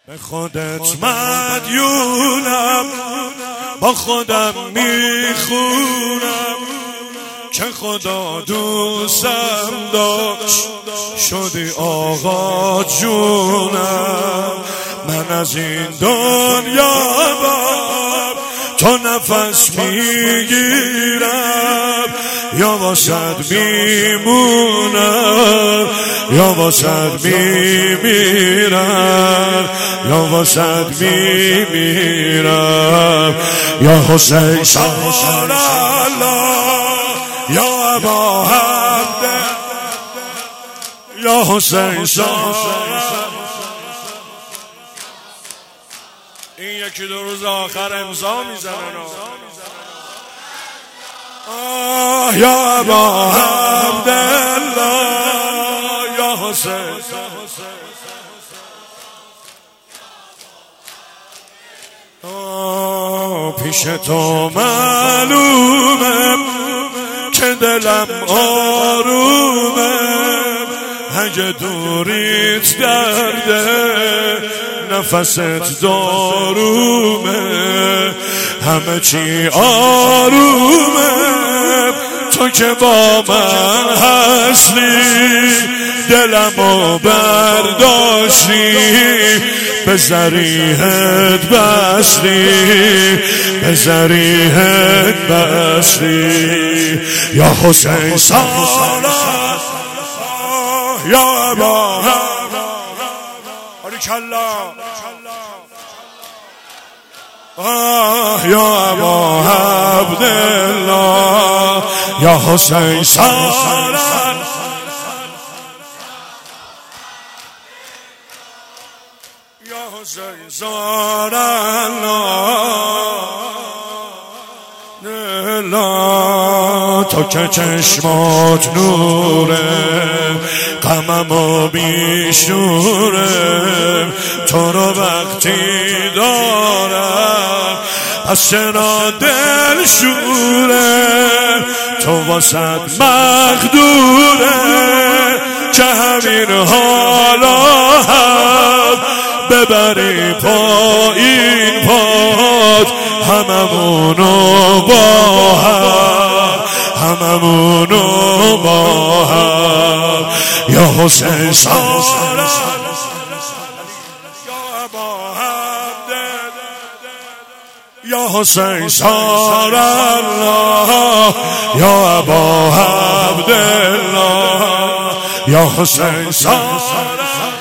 به خودت مدیونم، با خودم میخونم که خدا دوستم داشت، شدی آقا جونم. من از این دنیا باب تو نفس میگیرم، یا واسد میمونم یا واسد میمیرم، یا واسد میمیرم. یا حسین سال الله، یا ابا عبده، یا حسین سال. این یکی دو روز آخر امضا میزنن. یا ابا عبدالله، یا حسین. پیش تو معلومه که دلم آرومه، اگه دوریت درده نفست دارومه، همه چی آرومه تو که با من هستی، دلمو برداشتی به ذریحت بستی، به ذریحت بستی. یا حسین سالار، یا ابا باریکالله، یا ابا عبدالله، یا حسین سالار. یا حسین سالار الله، تو که چشمات نوره غممو بیشوره، تو رو وقتی دارم پس چرا دل شوره، تو واسد مقدوره که همین حالا هم ببری پایین پاد، هممونو با هم، هممونو با هم. یا حسین سالار، یا ابا عبدالله، یا حسین سالار الله، یا ابا عبدالله، یا حسین سالار.